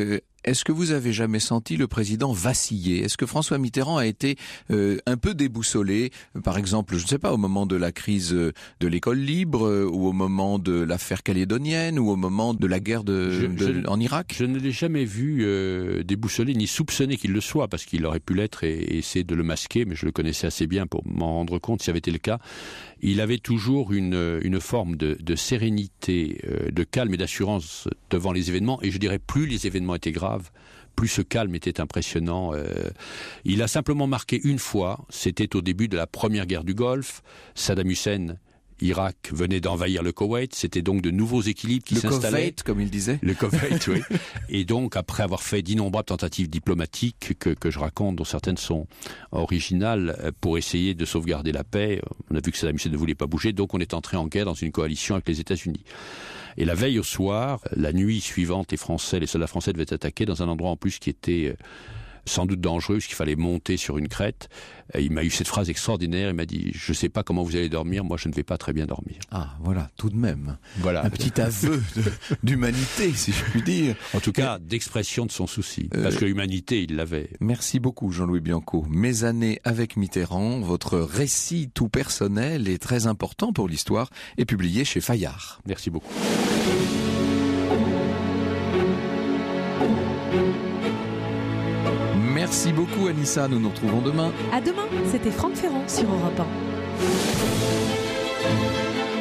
est-ce que vous avez jamais senti le président vaciller? Est-ce que François Mitterrand a été euh, un peu déboussolé, par exemple, je ne sais pas, au moment de la crise de l'école libre, euh, ou au moment de l'affaire calédonienne, ou au moment de la guerre de, je, de, je, en Irak? Je ne l'ai jamais vu euh, déboussolé, ni soupçonné qu'il le soit, parce qu'il aurait pu l'être et, et essayer de le masquer, mais je le connaissais assez bien pour m'en rendre compte si ça avait été le cas. Il avait toujours une, une forme de, de sérénité, euh, de calme et d'assurance devant les événements, et je dirais plus les événements étaient graves, plus ce calme était impressionnant. Euh, il a simplement marqué une fois, c'était au début de la première guerre du Golfe, Saddam Hussein, Irak venait d'envahir le Koweït, c'était donc de nouveaux équilibres qui s'installaient. Le Koweït, comme il disait. Le Koweït, oui. Et donc, après avoir fait d'innombrables tentatives diplomatiques que, que je raconte, dont certaines sont originales, pour essayer de sauvegarder la paix, on a vu que Saddam Hussein ne voulait pas bouger, donc on est entré en guerre dans une coalition avec les États-Unis. Et la veille au soir, la nuit suivante, les Français, les soldats français devaient attaquer dans un endroit en plus qui était sans doute dangereux, parce qu'il fallait monter sur une crête. Et il m'a eu cette phrase extraordinaire, il m'a dit « Je ne sais pas comment vous allez dormir, moi je ne vais pas très bien dormir ». Ah, voilà, tout de même. Voilà. Un petit aveu de, d'humanité, si je puis dire. En tout cas, d'expression de son souci, euh, parce que l'humanité, il l'avait. Merci beaucoup, Jean-Louis Bianco. Mes années avec Mitterrand, votre récit tout personnel et très important pour l'histoire, est publié chez Fayard. Merci beaucoup. Merci beaucoup Anissa, nous nous retrouvons demain. À demain, c'était Franck Ferrand sur Europe un.